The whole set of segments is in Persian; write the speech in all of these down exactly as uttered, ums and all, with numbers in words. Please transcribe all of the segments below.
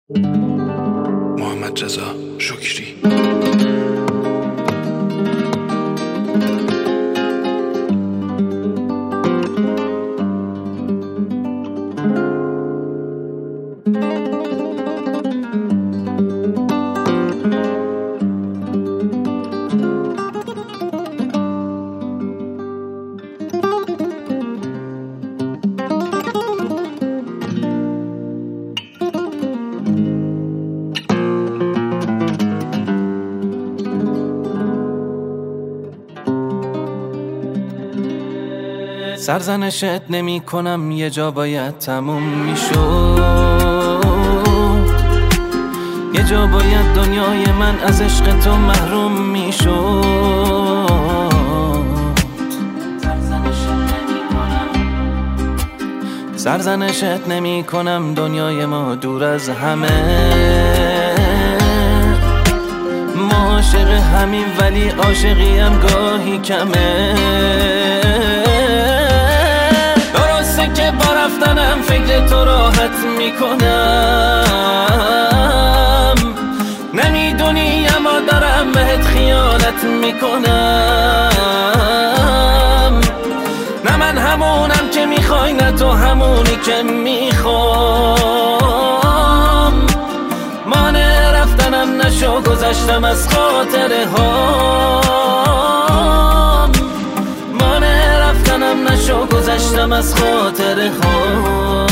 محمد رضا شکری. سرزنشت نمی کنم، یه جا باید تموم میشد، یه جا باید دنیای من از عشق تو محروم میشد. سرزنشت نمی کنم، دنیای ما دور از همه، ما عاشق همین ولی عاشقی هم گاهی کمه. که با رفتنم فکر تو راحت میکنم، نمیدونی اما دارم بهت خیانت میکنم. نه من همونم که میخوای، نه تو همونی که میخوام. مانع رفتنم نشو، گذشتم از خاطره هام. مانع رفتنم نشو، گذشتم از خاطره هام.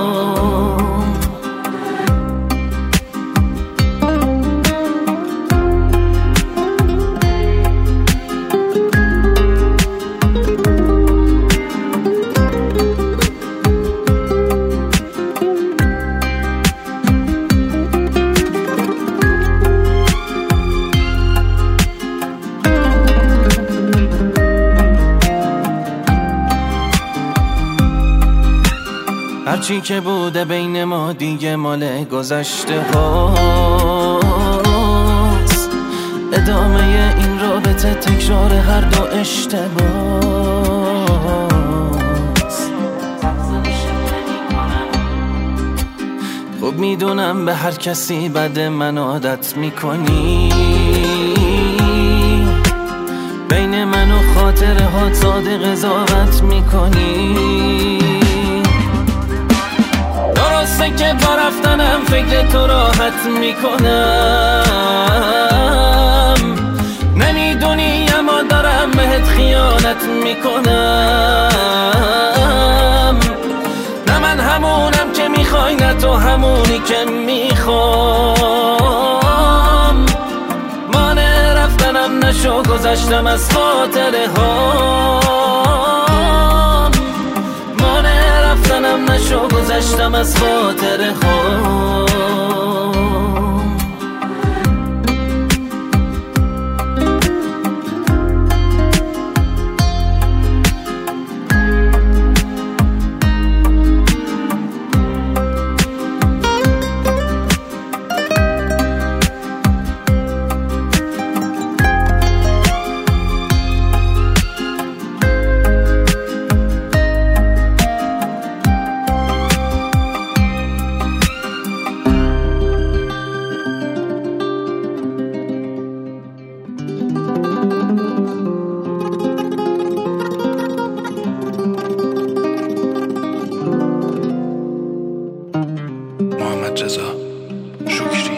هرچی که بوده بین ما دیگه مال گذشته هاست، ادامه این رابطه تکرار هر دو اشتباهست. خب میدونم به هر کسی بد من عادت میکنی، بین من و خاطره ها ساده قضاوت میکنی. درسته که با رفتنم فکر تو راحت میکنم، نمیدونی اما دارم بهت خیانت میکنم. نه من همونم که میخوای، نه تو همونی که میخوام. مانع رفتنم نشو، گذشتم از خاطره هام. مانع رفتنم نشو، گذشتم از خاطره هام. محمد رضا شکری.